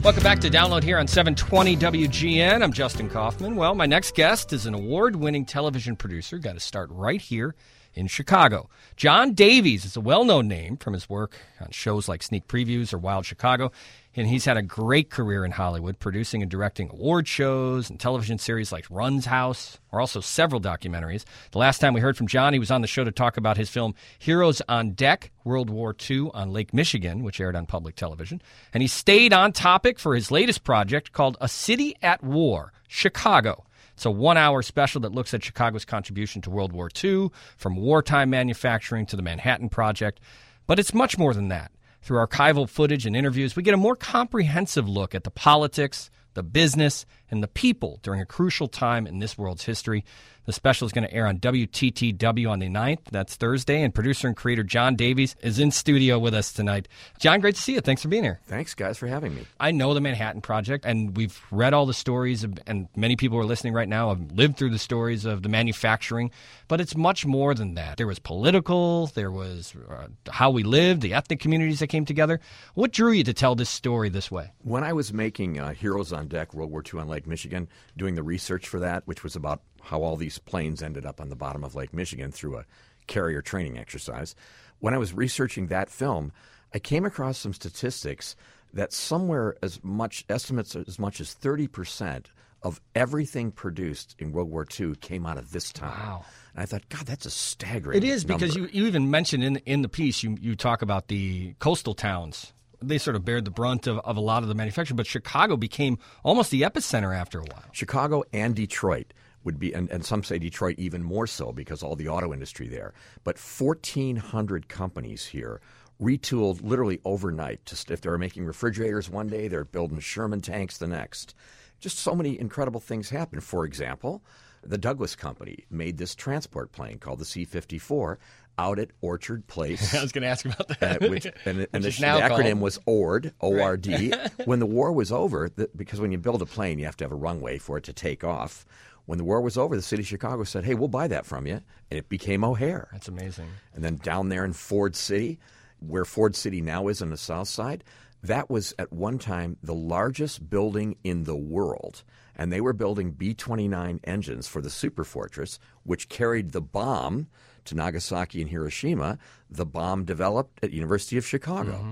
Welcome back to Download here on 720 WGN. I'm Justin Kaufman. Well, my next guest is an award-winning television producer. Got to start right here in Chicago. John Davies is a well-known name from his work on shows like Sneak Previews or Wild Chicago, and he's had a great career in Hollywood, producing and directing award shows and television series like Run's House, or also several documentaries. The last time we heard from John, he was on the show to talk about his film Heroes on Deck, World War II on Lake Michigan, which aired on public television. And he stayed on topic for his latest project called A City at War, Chicago. It's a one-hour special that looks at Chicago's contribution to World War II, from wartime manufacturing to the Manhattan Project. But it's much more than that. Through archival footage and interviews, we get a more comprehensive look at the politics, the business, and the people during a crucial time in this world's history. The special is going to air on WTTW on the 9th. That's Thursday. And producer and creator John Davies is in studio with us tonight. John, great to see you. Thanks for being here. Thanks, guys, for having me. I know the Manhattan Project, and we've read all the stories, and many people who are listening right now have lived through the stories of the manufacturing. But it's much more than that. There was political, there was how we lived, the ethnic communities that came together. What drew you to tell this story this way? When I was making Heroes on Deck, World War II on Lake Michigan, doing the research for that, which was about how all these planes ended up on the bottom of Lake Michigan through a carrier training exercise. When I was researching that film, I came across some statistics that somewhere estimates as much as 30% of everything produced in World War II came out of this time. Wow. And I thought, God, that's a staggering It is, number. because you even mentioned in the piece, you talk about the coastal towns. They sort of bared the brunt of a lot of the manufacturing, but Chicago became almost the epicenter after a while. Chicago and Detroit would be, and some say Detroit even more so because all the auto industry there. But 1,400 companies here retooled literally overnight. Just if they were making refrigerators one day, they're building Sherman tanks the next. Just so many incredible things happened. For example, the Douglas Company made this transport plane called the C-54 out at Orchard Place. I was going to ask about that. And the acronym was ORD, O-R-D. When the war was over, because when you build a plane, you have to have a runway for it to take off. When the war was over, the city of Chicago said, hey, we'll buy that from you. And it became O'Hare. That's amazing. And then down there in Ford City, where Ford City now is on the south side, that was at one time the largest building in the world. And they were building B-29 engines for the Superfortress, which carried the bomb to Nagasaki and Hiroshima, the bomb developed at University of Chicago. Mm-hmm.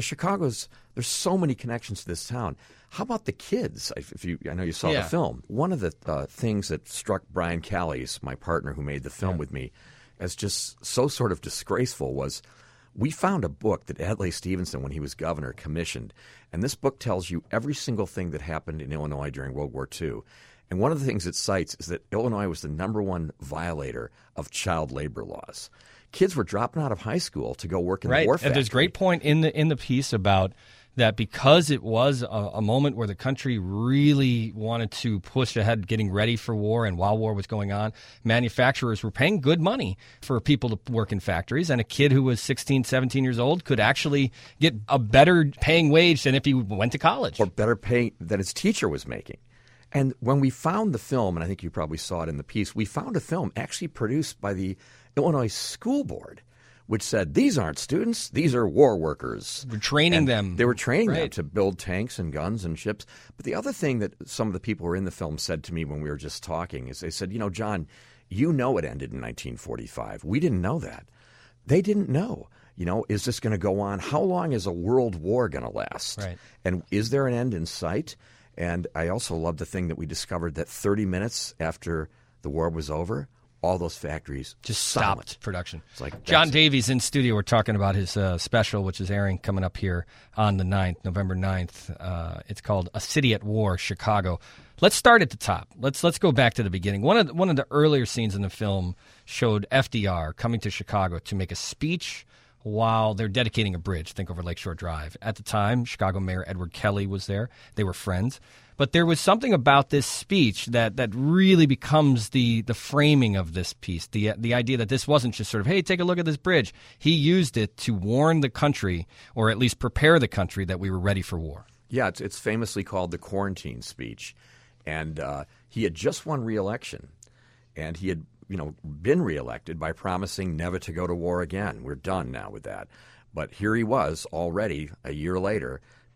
So there's so many connections to this town. How about the kids? I know you saw the film. One of the things that struck Brian Callies, my partner who made the film with me, as just so sort of disgraceful was we found a book that Adlai Stevenson, when he was governor, commissioned. And this book tells you every single thing that happened in Illinois during World War II. And one of the things it cites is that Illinois was the #1 violator of child labor laws. Kids were dropping out of high school to go work in the war factory. And there's a great point in the piece about that, because it was a moment where the country really wanted to push ahead getting ready for war, and while war was going on, manufacturers were paying good money for people to work in factories, and a kid who was 16, 17 years old could actually get a better paying wage than if he went to college. Or better pay than his teacher was making. And when we found the film, and I think you probably saw it in the piece, we found a film actually produced by the Illinois School Board, which said, these aren't students, these are war workers. We're training them. They were training them to build tanks and guns and ships. But the other thing that some of the people who were in the film said to me when we were just talking is they said, John, you know it ended in 1945. We didn't know that. They didn't know. Is this going to go on? How long is a world war going to last? Right. And is there an end in sight? And I also love the thing that we discovered that 30 minutes after the war was over, all those factories just stopped production. It's like John Davies in studio. We're talking about his special, which is airing coming up here on the 9th, November 9th. It's called A City at War, Chicago. Let's start at the top. Let's go back to the beginning. One of the earlier scenes in the film showed FDR coming to Chicago to make a speech while they're dedicating a bridge. Think over Lakeshore Drive. At the time, Chicago Mayor Edward Kelly was there. They were friends. But there was something about this speech that really becomes the framing of this piece, the idea that this wasn't just sort of, hey, take a look at this bridge. He used it to warn the country, or at least prepare the country, that we were ready for war. Yeah, it's famously called the quarantine speech. And he had just won re-election, and he had been reelected by promising never to go to war again. We're done now with that. But here he was already a year later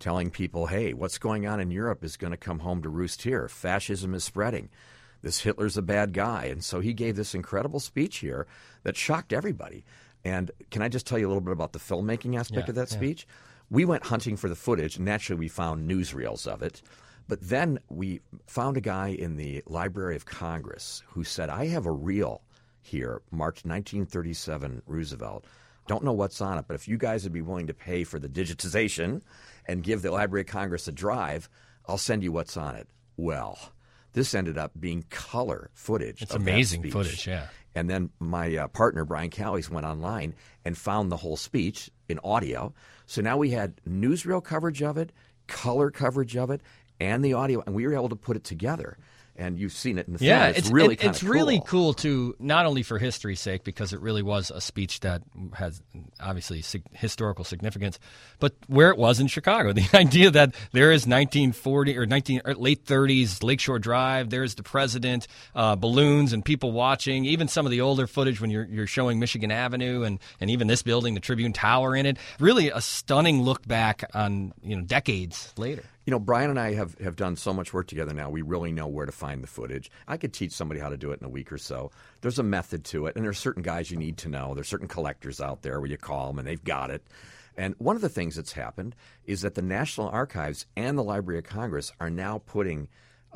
telling people, hey, what's going on in Europe is going to come home to roost here. Fascism is spreading. This Hitler's a bad guy. And so he gave this incredible speech here that shocked everybody. And can I just tell you a little bit about the filmmaking aspect of that speech? We went hunting for the footage, and naturally we found newsreels of it. But then we found a guy in the Library of Congress who said, I have a reel here, March 1937 Roosevelt. Don't know what's on it, but if you guys would be willing to pay for the digitization and give the Library of Congress a drive, I'll send you what's on it. Well, this ended up being color footage. It's of amazing that speech. footage, yeah. And then my partner, Brian Callies, went online and found the whole speech in audio. So now we had newsreel coverage of it, color coverage of it, and the audio, and we were able to put it together. And you've seen it in the film. Yeah, it's really kind of cool. It's really cool, too, not only for history's sake, because it really was a speech that has obviously historical significance, but where it was in Chicago. The idea that there is 1940 or late 30s Lakeshore Drive, there's the president, balloons and people watching, even some of the older footage when you're showing Michigan Avenue and even this building, the Tribune Tower in it. Really a stunning look back on decades later. Brian and I have done so much work together now, we really know where to find the footage. I could teach somebody how to do it in a week or so. There's a method to it, and there's certain guys you need to know. There's certain collectors out there where you call them, and they've got it. And one of the things that's happened is that the National Archives and the Library of Congress are now putting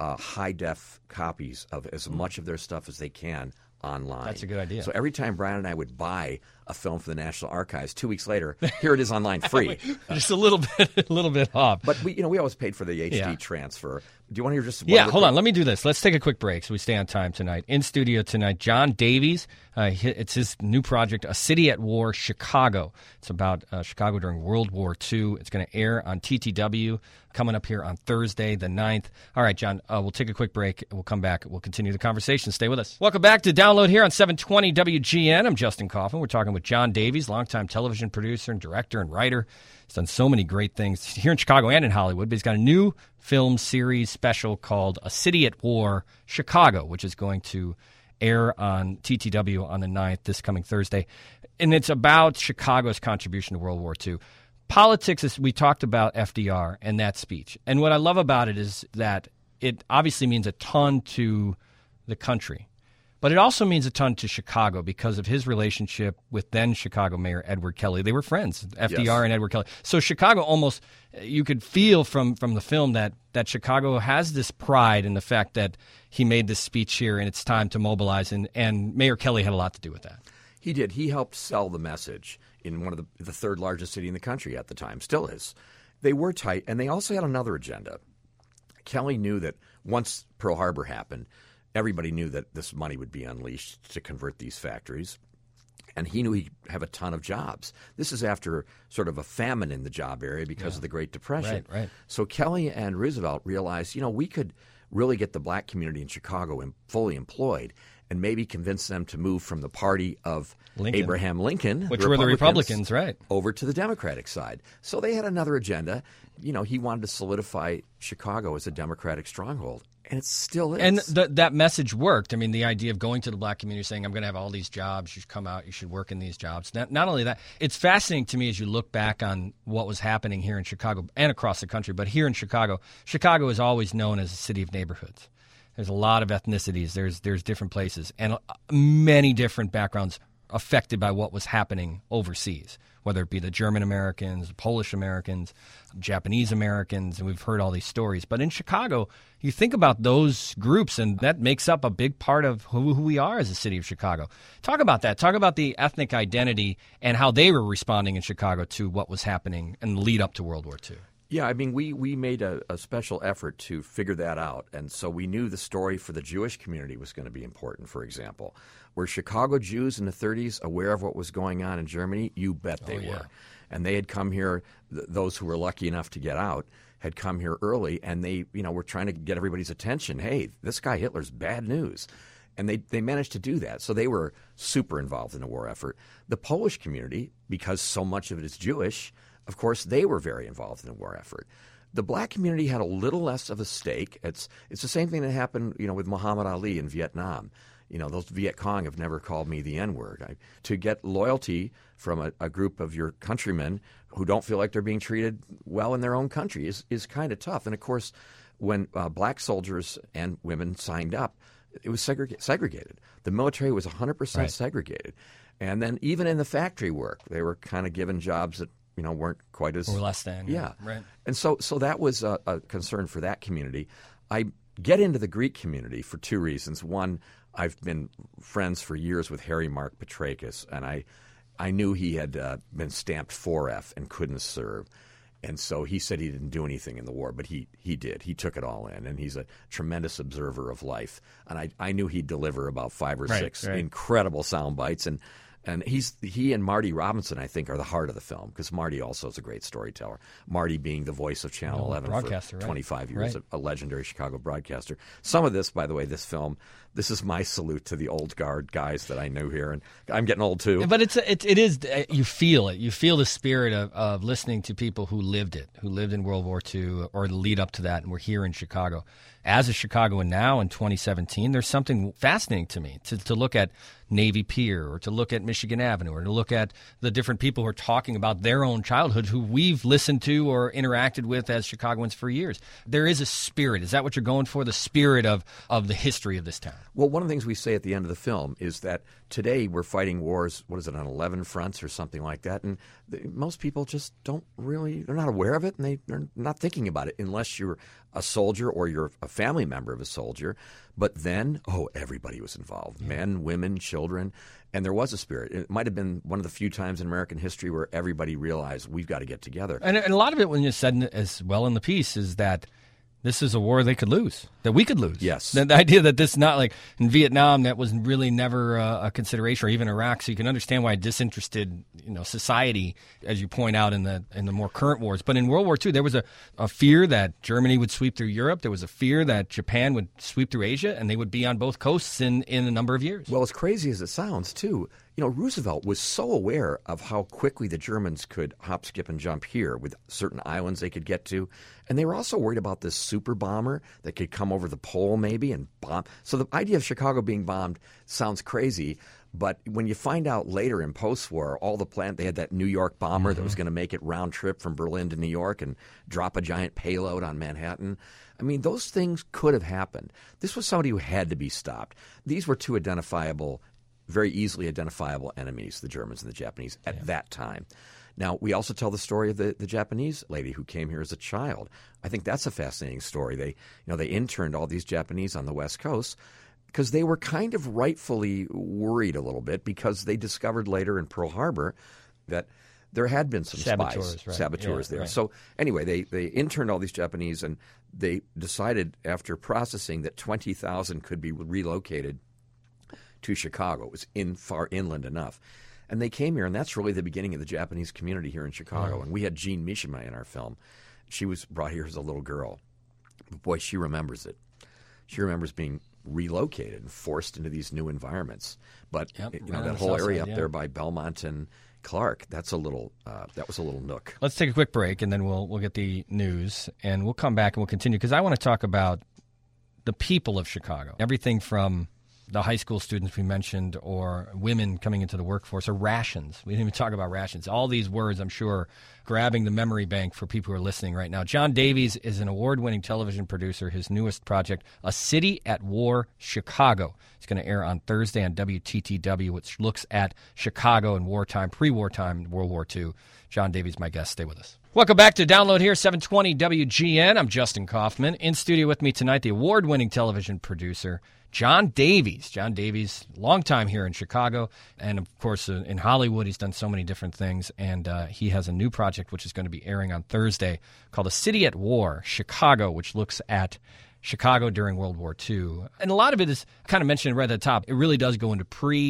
high-def copies of as much of their stuff as they can online. That's a good idea. So every time Brian and I would buy a film for the National Archives, 2 weeks later, here it is online free. Just a little bit off. But we always paid for the HD transfer. Do you want to hear just one? Yeah, hold on. Let me do this. Let's take a quick break so we stay on time tonight. In studio tonight, John Davies. It's his new project, A City at War, Chicago. It's about Chicago during World War II. It's going to air on TTW coming up here on Thursday the 9th. All right, John, we'll take a quick break. We'll come back. We'll continue the conversation. Stay with us. Welcome back to Download here on 720 WGN. I'm Justin Kaufman. We're talking with John Davies, longtime television producer and director and writer. He's done so many great things here in Chicago and in Hollywood, but he's got a new film series special called A City at War, Chicago, which is going to air on TTW on the 9th, this coming Thursday. And it's about Chicago's contribution to World War II. Politics, is, we talked about FDR and that speech. And what I love about it is that it obviously means a ton to the country. But it also means a ton to Chicago because of his relationship with then Chicago Mayor Edward Kelly. They were friends, FDR and Edward Kelly. So Chicago almost, you could feel from the film that Chicago has this pride in the fact that he made this speech here and it's time to mobilize. And Mayor Kelly had a lot to do with that. He did. He helped sell the message in one of the third largest city in the country at the time, still is. They were tight, and they also had another agenda. Kelly knew that once Pearl Harbor happened, everybody knew that this money would be unleashed to convert these factories, and he knew he'd have a ton of jobs. This is after sort of a famine in the job area because of the Great Depression. Right. So Kelly and Roosevelt realized, we could really get the black community in Chicago fully employed and maybe convince them to move from the party of Abraham Lincoln, which were the Republicans, right, over to the Democratic side. So they had another agenda. He wanted to solidify Chicago as a Democratic stronghold. And it still is. And that message worked. I mean, the idea of going to the black community saying, I'm going to have all these jobs, you should come out, you should work in these jobs. Not only that, it's fascinating to me as you look back on what was happening here in Chicago and across the country, but here in Chicago, Chicago is always known as a city of neighborhoods. There's a lot of ethnicities. There's different places and many different backgrounds affected by what was happening overseas, whether it be the German Americans, Polish Americans, Japanese Americans, and we've heard all these stories. But in Chicago, you think about those groups, and that makes up a big part of who we are as a city of Chicago. Talk about that. Talk about the ethnic identity and how they were responding in Chicago to what was happening in the lead up to World War II. Yeah, I mean, we made a special effort to figure that out. And so we knew the story for the Jewish community was going to be important, for example. Were Chicago Jews in the 30s aware of what was going on in Germany? You bet they were. And they had come here, those who were lucky enough to get out, had come here early, and they were trying to get everybody's attention. Hey, this guy Hitler's bad news. And they managed to do that. So they were super involved in the war effort. The Polish community, because so much of it is Jewish, of course, they were very involved in the war effort. The black community had a little less of a stake. It's the same thing that happened, with Muhammad Ali in Vietnam. Those Viet Cong have never called me the N-word. To get loyalty from a group of your countrymen who don't feel like they're being treated well in their own country is kind of tough. And, of course, when black soldiers and women signed up, it was segregated. The military was 100% segregated. And then even in the factory work, they were kind of given jobs that weren't quite as... Or less than. Yeah. Right. And so that was a concern for that community. I get into the Greek community for two reasons. One, I've been friends for years with Harry Mark Petrakis, and I knew he had been stamped 4F and couldn't serve. And so he said he didn't do anything in the war, but he did. He took it all in, and he's a tremendous observer of life. And I knew he'd deliver about 5 or 6 incredible sound bites. And he and Marty Robinson, I think, are the heart of the film, because Marty also is a great storyteller. Marty being the voice of Channel 11 for 25 years, a legendary Chicago broadcaster. Some of this, by the way, this film, this is my salute to the old guard guys that I knew here, and I'm getting old too. But it is you feel it. You feel the spirit of listening to people who lived it, who lived in World War II or the lead up to that, and were here in Chicago. As a Chicagoan now in 2017, there's something fascinating to me to look at Navy Pier, or to look at Michigan Avenue, or to look at the different people who are talking about their own childhood who we've listened to or interacted with as Chicagoans for years. There is a spirit. Is that what you're going for, the spirit of the history of this town? Well, one of the things we say at the end of the film is that today we're fighting wars, on 11 fronts or something like that, and most people just they're not aware of it, and they're not thinking about it unless you're a soldier or you're a family member of a soldier. But then, everybody was involved, men, women, children, and there was a spirit. It might have been one of the few times in American history where everybody realized we've got to get together. And a lot of it, when you said as well in the piece, is that this is a war they could lose, that we could lose. Yes. The idea that this is not like in Vietnam, that was really never a consideration, or even Iraq. So you can understand why a disinterested, society, as you point out in the more current wars. But in World War II, there was a fear that Germany would sweep through Europe. There was a fear that Japan would sweep through Asia, and they would be on both coasts in a number of years. Well, as crazy as it sounds, too, Roosevelt was so aware of how quickly the Germans could hop, skip, and jump here with certain islands they could get to. And they were also worried about this super bomber that could come over the pole maybe and bomb. So the idea of Chicago being bombed sounds crazy. But when you find out later in post-war, they had that New York bomber that was going to make it round trip from Berlin to New York and drop a giant payload on Manhattan. I mean, those things could have happened. This was somebody who had to be stopped. These were two very easily identifiable enemies, the Germans and the Japanese, at that time. Now, we also tell the story of the Japanese lady who came here as a child. I think that's a fascinating story. They interned all these Japanese on the West Coast because they were kind of rightfully worried a little bit, because they discovered later in Pearl Harbor that there had been some saboteurs there. Right. So anyway, they interned all these Japanese, and they decided after processing that 20,000 could be relocated to Chicago. It was far inland enough. And they came here, and that's really the beginning of the Japanese community here in Chicago. Right. And we had Jean Mishima in our film. She was brought here as a little girl. But boy, she remembers it. She remembers being relocated and forced into these new environments. But that whole area up there by Belmont and Clark, that was a little nook. Let's take a quick break, and then we'll get the news, and we'll come back and we'll continue, because I want to talk about the people of Chicago. Everything from the high school students we mentioned, or women coming into the workforce, or rations. We didn't even talk about rations. All these words, I'm sure, grabbing the memory bank for people who are listening right now. John Davies is an award-winning television producer. His newest project, A City at War, Chicago. It's going to air on Thursday on WTTW, which looks at Chicago in wartime, pre-wartime, World War II. John Davies, my guest. Stay with us. Welcome back to Download Here, 720 WGN. I'm Justin Kaufman. In studio with me tonight, the award-winning television producer, John Davies. John Davies, long time here in Chicago, and of course in Hollywood. He's done so many different things, and he has a new project which is going to be airing on Thursday called A City at War, Chicago, which looks at Chicago during World War II. And a lot of it is kind of mentioned right at the top. It really does go into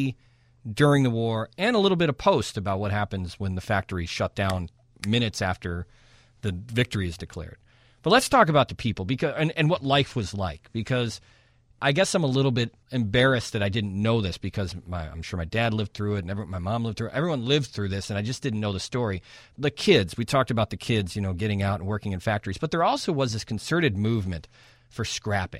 during the war, and a little bit of post about what happens when the factory shut down minutes after the victory is declared. But let's talk about the people and what life was like, because I guess I'm a little bit embarrassed that I didn't know this, because I'm sure my dad lived through it, and my mom lived through it. Everyone lived through this, and I just didn't know the story. The kids, we talked about the kids, getting out and working in factories, but there also was this concerted movement for scrapping,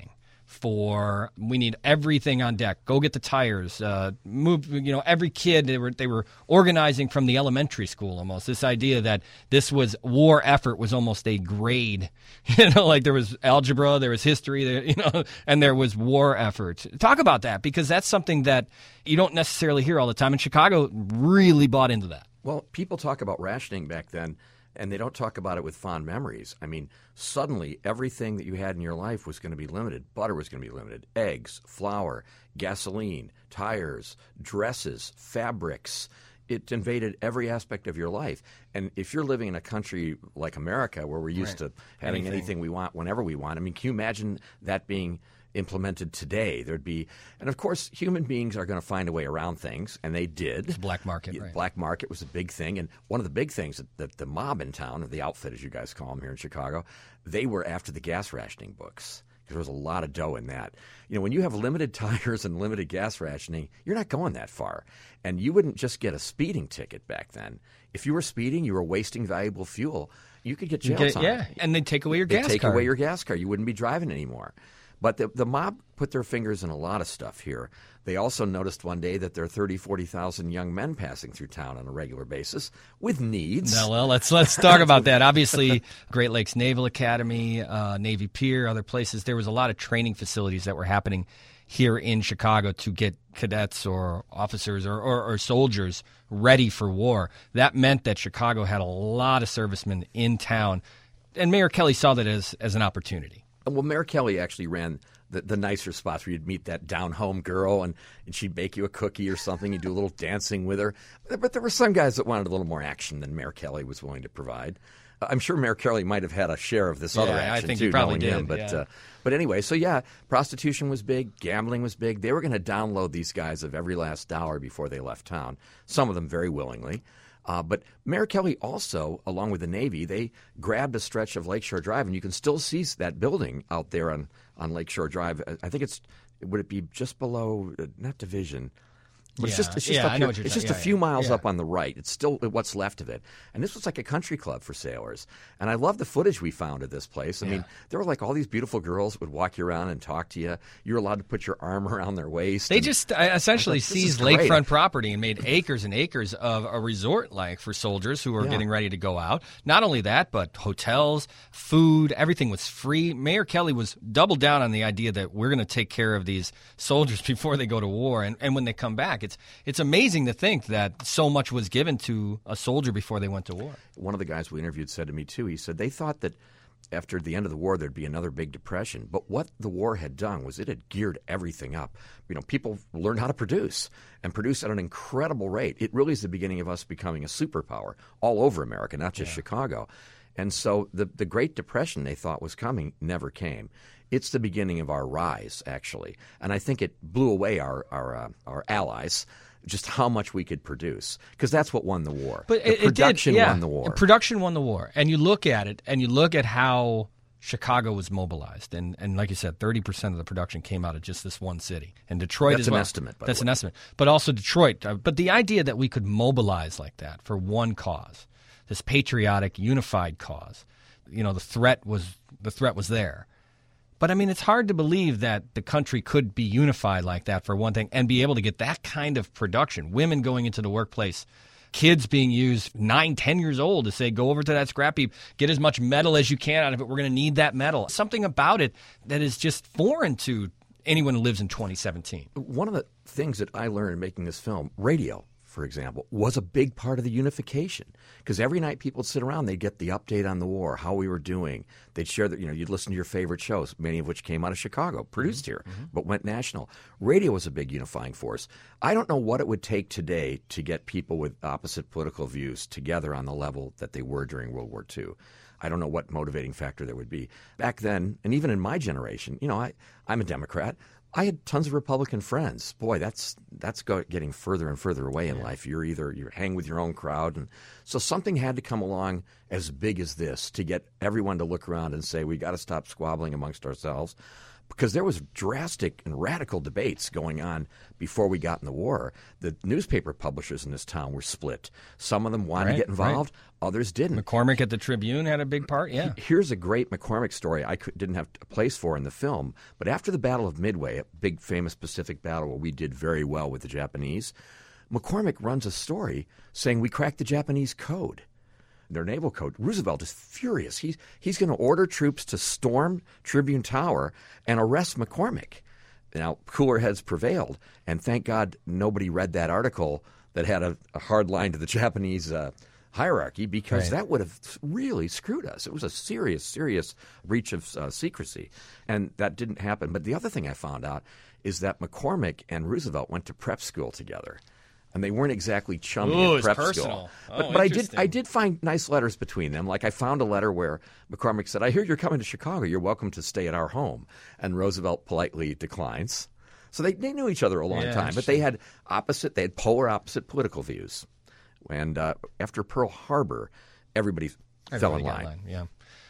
we need everything on deck. Go get the tires. Move. Every kid they were organizing from the elementary school almost. This idea that this was war effort was almost a grade. Like there was algebra, there was history, and there was war effort. Talk about that, because that's something that you don't necessarily hear all the time. And Chicago really bought into that. Well, people talk about rationing back then, and they don't talk about it with fond memories. I mean, suddenly everything that you had in your life was going to be limited. Butter was going to be limited. Eggs, flour, gasoline, tires, dresses, fabrics. It invaded every aspect of your life. And if you're living in a country like America where we're used to having anything we want whenever we want, I mean, can you imagine that being implemented today? There'd be, and of course, human beings are going to find a way around things, and they did. It's black market, right? Black market was a big thing, and one of the big things that the mob in town, or the outfit as you guys call them here in Chicago, they were after the gas rationing books. There was a lot of dough in that. When you have limited tires and limited gas rationing, you're not going that far. And you wouldn't just get a speeding ticket back then. If you were speeding, you were wasting valuable fuel. You could get jail time. Yeah, and they'd take away your gas card. They'd take away your gas card. You wouldn't be driving anymore. But the mob put their fingers in a lot of stuff here. They also noticed one day that there are 30,000, 40,000 young men passing through town on a regular basis with needs. Now, well, let's talk about that. Obviously, Great Lakes Naval Academy, Navy Pier, other places. There was a lot of training facilities that were happening here in Chicago to get cadets or officers or soldiers ready for war. That meant that Chicago had a lot of servicemen in town, and Mayor Kelly saw that as an opportunity. Well, Mayor Kelly actually ran the nicer spots where you'd meet that down-home girl, and she'd bake you a cookie or something. You'd do a little dancing with her. But there were some guys that wanted a little more action than Mayor Kelly was willing to provide. I'm sure Mayor Kelly might have had a share of this other action, I think too, he probably did. Him. But anyway, so yeah, prostitution was big, gambling was big. They were going to download these guys of every last dollar before they left town, some of them very willingly. But Mayor Kelly also, along with the Navy, they grabbed a stretch of Lakeshore Drive, and you can still see that building out there on Lakeshore Drive. I think would it be just below, not Division, but it's just a few miles up on the right. It's still what's left of it. And this was like a country club for sailors. And I love the footage we found of this place. I mean, there were like all these beautiful girls would walk you around and talk to you. You were allowed to put your arm around their waist. They just essentially seized lakefront property and made acres and acres of a resort like for soldiers who were getting ready to go out. Not only that, but hotels, food, everything was free. Mayor Kelly was doubled down on the idea that we're going to take care of these soldiers before they go to war. And when they come back, it's amazing to think that so much was given to a soldier before they went to war. One of the guys we interviewed said to me, too, he said they thought that after the end of the war there'd be another big depression. But what the war had done was it had geared everything up. People learned how to produce and produce at an incredible rate. It really is the beginning of us becoming a superpower all over America, not just Chicago. And so the Great Depression they thought was coming never came. It's the beginning of our rise, actually. And I think it blew away our allies, just how much we could produce, because that's what won the war. But production won the war. Production won the war. And you look at it, and you look at how Chicago was mobilized. And like you said, 30% of the production came out of just this one city. And Detroit That's as well. An estimate, by That's the way. an estimate. But also Detroit. But the idea that we could mobilize like that for one cause, this patriotic, unified cause, the threat was there. But, I mean, it's hard to believe that the country could be unified like that, for one thing, and be able to get that kind of production. Women going into the workplace, kids being used 9, 10 years old to say, go over to that scrap heap, get as much metal as you can out of it. We're going to need that metal. Something about it that is just foreign to anyone who lives in 2017. One of the things that I learned in making this film, radio, for example, was a big part of the unification. Because every night people would sit around, they'd get the update on the war, how we were doing. They'd share that, you'd listen to your favorite shows, many of which came out of Chicago, produced here, but went national. Radio was a big unifying force. I don't know what it would take today to get people with opposite political views together on the level that they were during World War II. I don't know what motivating factor there would be. Back then, and even in my generation, I'm a Democrat. I had tons of Republican friends. Boy, that's getting further and further away in life. You hang with your own crowd. And so something had to come along as big as this to get everyone to look around and say, we got to stop squabbling amongst ourselves. because there was drastic and radical debates going on before we got in the war. The newspaper publishers in this town were split. Some of them wanted to get involved, others didn't. McCormick at the Tribune had a big part, yeah. Here's a great McCormick story I didn't have a place for in the film, but after the Battle of Midway, a big famous Pacific battle where we did very well with the Japanese, McCormick runs a story saying we cracked the Japanese code. Their naval code. Roosevelt is furious. He's going to order troops to storm Tribune Tower and arrest McCormick. Now, cooler heads prevailed, and thank God nobody read that article that had a hard line to the Japanese hierarchy, because that would have really screwed us. It was a serious, serious breach of secrecy, and that didn't happen. But the other thing I found out is that McCormick and Roosevelt went to prep school together. And they weren't exactly chummy at prep school. But I did find nice letters between them. Like I found a letter where McCormick said, "I hear you're coming to Chicago. You're welcome to stay at our home." And Roosevelt politely declines. So they knew each other a long time. But they had polar opposite political views. And after Pearl Harbor, everybody fell in line. Yeah.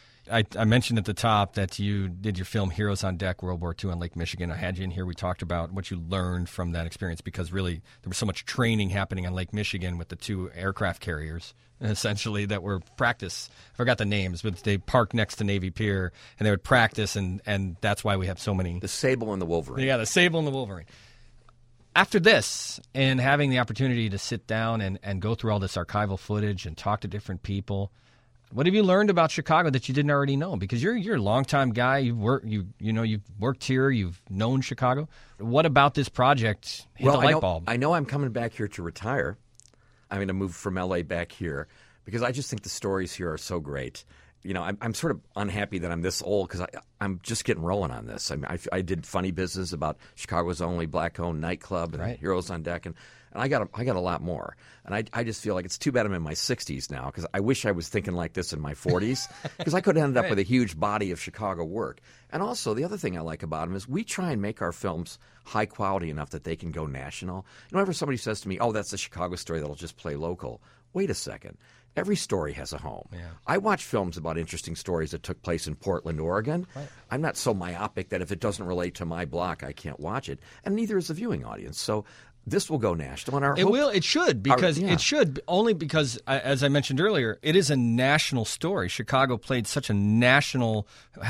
I mentioned at the top that you did your film Heroes on Deck, World War II on Lake Michigan. I had you in here. We talked about what you learned from that experience, because really there was so much training happening on Lake Michigan with the 2 aircraft carriers, essentially, that were practice. I forgot the names, but they parked next to Navy Pier, and they would practice, and that's why we have so many. The Sable and the Wolverine. Yeah, the Sable and the Wolverine. After this, and having the opportunity to sit down and go through all this archival footage and talk to different people, what have you learned about Chicago that you didn't already know? Because you're a longtime guy. You've worked here. You've known Chicago. What about this project hit the light bulb? I know I'm coming back here to retire. I'm going to move from L.A. back here because I just think the stories here are so great. You know, I'm sort of unhappy that I'm this old because I'm just getting rolling on this. I mean, I did Funny Business about Chicago's only black-owned nightclub and Heroes on Deck, and I got a lot more. And I just feel like it's too bad I'm in my 60s now, because I wish I was thinking like this in my 40s, because I could have ended up with a huge body of Chicago work. And also, the other thing I like about them is we try and make our films high quality enough that they can go national. Whenever somebody says to me, "Oh, that's a Chicago story that'll just play local," wait a second. Every story has a home. Yeah. I watch films about interesting stories that took place in Portland, Oregon. Right. I'm not so myopic that if it doesn't relate to my block, I can't watch it. And neither is the viewing audience. So this will go national. And it should, because it should, only because, as I mentioned earlier, it is a national story. Chicago had such a national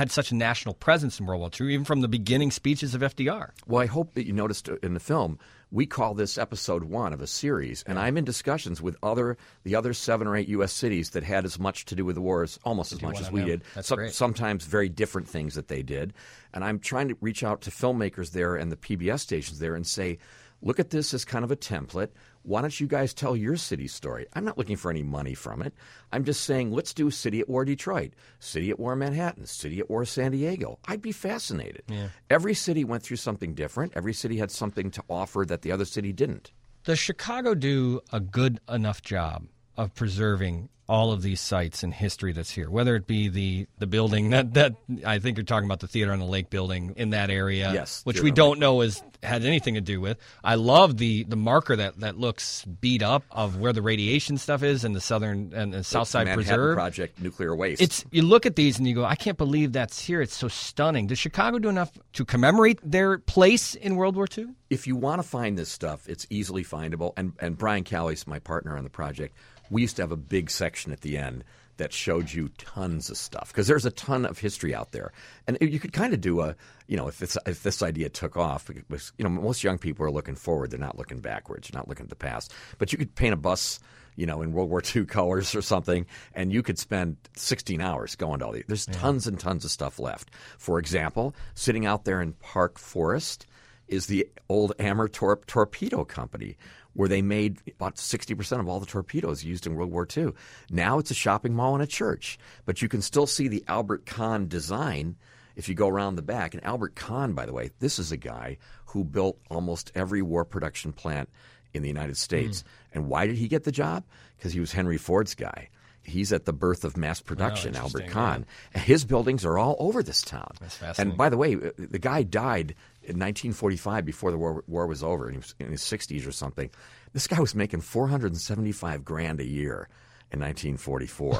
presence in World War II, even from the beginning speeches of FDR. Well, I hope that you noticed in the film, we call this episode 1 of a series, and I'm in discussions with the other 7 or 8 U.S. cities that had as much to do with the wars, almost as much as we did. That's great. Sometimes very different things that they did. And I'm trying to reach out to filmmakers there and the PBS stations there and say, look at this as kind of a template. Why don't you guys tell your city's story? I'm not looking for any money from it. I'm just saying, let's do City at War Detroit, City at War Manhattan, City at War San Diego. I'd be fascinated. Yeah. Every city went through something different. Every city had something to offer that the other city didn't. Does Chicago do a good enough job of preserving all of these sites and history that's here, whether it be the building that I think you're talking about, the Theater on the Lake building in that area, yes, which we don't know had anything to do with. I love the marker that looks beat up of where the radiation stuff is in the southern and the South Side Manhattan Preserve Project nuclear waste. You look at these and you go, I can't believe that's here. It's so stunning. Does Chicago do enough to commemorate their place in World War II? If you want to find this stuff, it's easily findable. And Brian Calley's my partner on the project. We used to have a big section at the end that showed you tons of stuff, because there's a ton of history out there. And you could kind of do if this idea took off, because, most young people are looking forward. They're not looking backwards. They're not looking at the past. But you could paint a bus, in World War II colors or something, and you could spend 16 hours going to all these. There's tons and tons of stuff left. For example, sitting out there in Park Forest is the old Amertorp Torpedo Company, where they made about 60% of all the torpedoes used in World War II. Now it's a shopping mall and a church. But you can still see the Albert Kahn design if you go around the back. And Albert Kahn, by the way, this is a guy who built almost every war production plant in the United States. And why did he get the job? Because he was Henry Ford's guy. He's at the birth of mass production, Albert Kahn. Yeah. His buildings are all over this town. That's fascinating. And by the way, the guy died in 1945 before the war was over, and he was in his 60s or something. This guy was making $475,000 a year in 1944.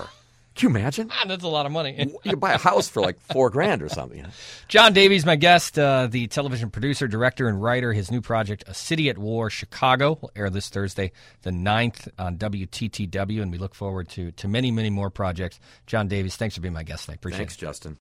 Can you imagine? That's a lot of money. You buy a house for like $4,000 or something. John Davies, my guest, the television producer, director, and writer. His new project, A City at War, Chicago, will air this Thursday, the 9th on WTTW, and we look forward to many, many more projects. John Davies, thanks for being my guest tonight. Appreciate it. Thanks, Justin.